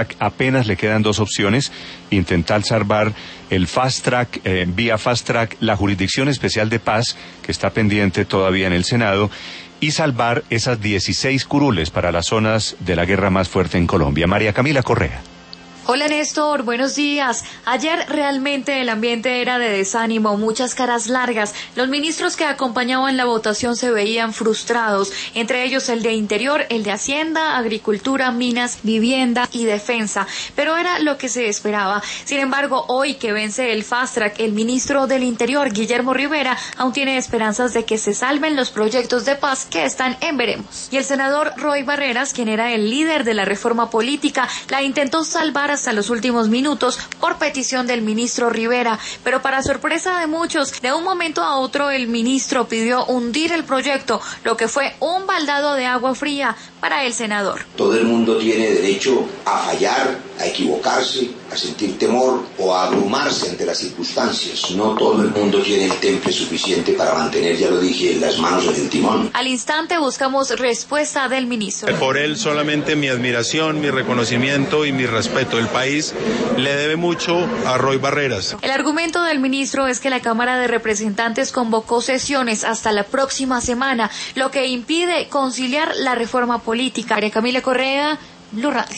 Apenas le quedan dos opciones: intentar salvar el fast track, vía fast track, la Jurisdicción Especial de Paz, que está pendiente todavía en el Senado, y salvar esas 16 curules para las zonas de la guerra más fuerte en Colombia. María Camila Correa. Hola Néstor, buenos días. Ayer realmente el ambiente era de desánimo, muchas caras largas. Los ministros que acompañaban la votación se veían frustrados, entre ellos el de Interior, el de Hacienda, Agricultura, Minas, Vivienda y Defensa. Pero era lo que se esperaba. Sin embargo, hoy que vence el fast track, el ministro del Interior, Guillermo Rivera, aún tiene esperanzas de que se salven los proyectos de paz que están en veremos. Y el senador Roy Barreras, quien era el líder de la reforma política, la intentó salvar hasta los últimos minutos por petición del ministro Rivera, pero para sorpresa de muchos, de un momento a otro el ministro pidió hundir el proyecto, lo que fue un baldado de agua fría para el senador. Todo el mundo tiene derecho a fallar, a equivocarse, a sentir temor o a abrumarse ante las circunstancias. No todo el mundo tiene el temple suficiente para mantener, ya lo dije, las manos en el timón. Al instante buscamos respuesta del ministro. Por él solamente mi admiración, mi reconocimiento y mi respeto. El país le debe mucho a Roy Barreras. El argumento del ministro es que la Cámara de Representantes convocó sesiones hasta la próxima semana, lo que impide conciliar la reforma política. María Camila Correa, Blue Radio.